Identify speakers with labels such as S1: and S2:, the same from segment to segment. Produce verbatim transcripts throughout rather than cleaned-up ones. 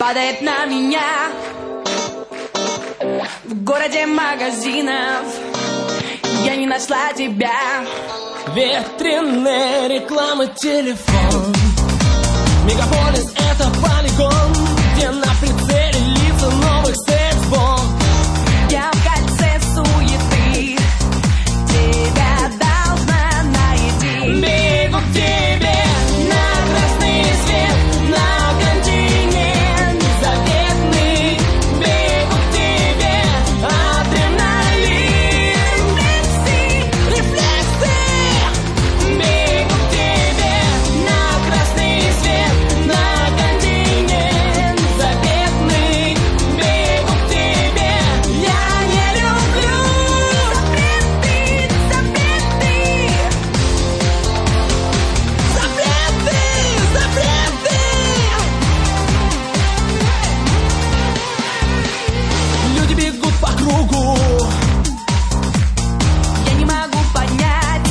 S1: падает на меня. В городе магазинов я не нашла тебя.
S2: Ветреная реклама, телефон. Мегаполис — это полигон, где на прицеле лица новых секс-бомб.
S1: Я в кольце суеты, тебя должна найти.
S2: Бегу к тебе на красный свет, на континент заветный. Бегу к тебе, адреналин, рефлексы, рефлексы. Бегу к тебе на красный свет, на континент заветный. Бегу к тебе, я не люблю
S1: Запреты, запреты,
S2: запреты, запреты. Люди бегут по кругу.
S1: я не могу понять,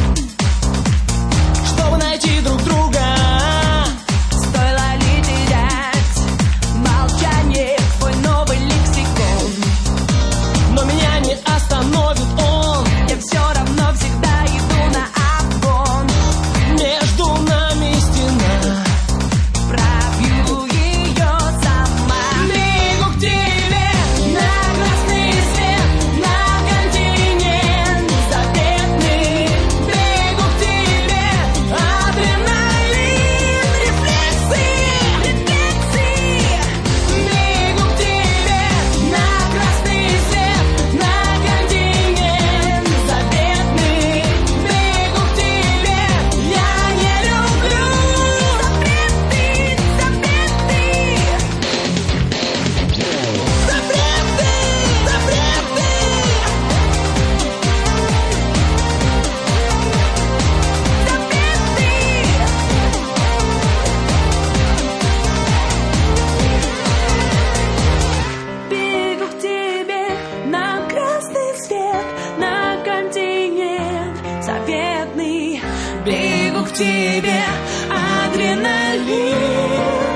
S2: Чтобы найти друг друга,
S1: стоило ли терять молчание, твой новый лексикон.
S2: но меня не остановит он.
S1: Я все равно всегда иду на обгон.
S2: Между нами стена.
S1: Пробью ее сама.
S2: Бегу к тебе на красный свет, на континент заветный. Бегу к тебе, адреналин, рефлексы,
S1: Рефлексы,
S2: Бегу к тебе на красный свет, на континент заветный. Бегу к тебе, я не люблю
S1: запреты, запреты,
S2: запреты, запреты.
S1: бегу к тебе на красный свет, на континент заветный.
S2: Бегу к тебе, адреналин.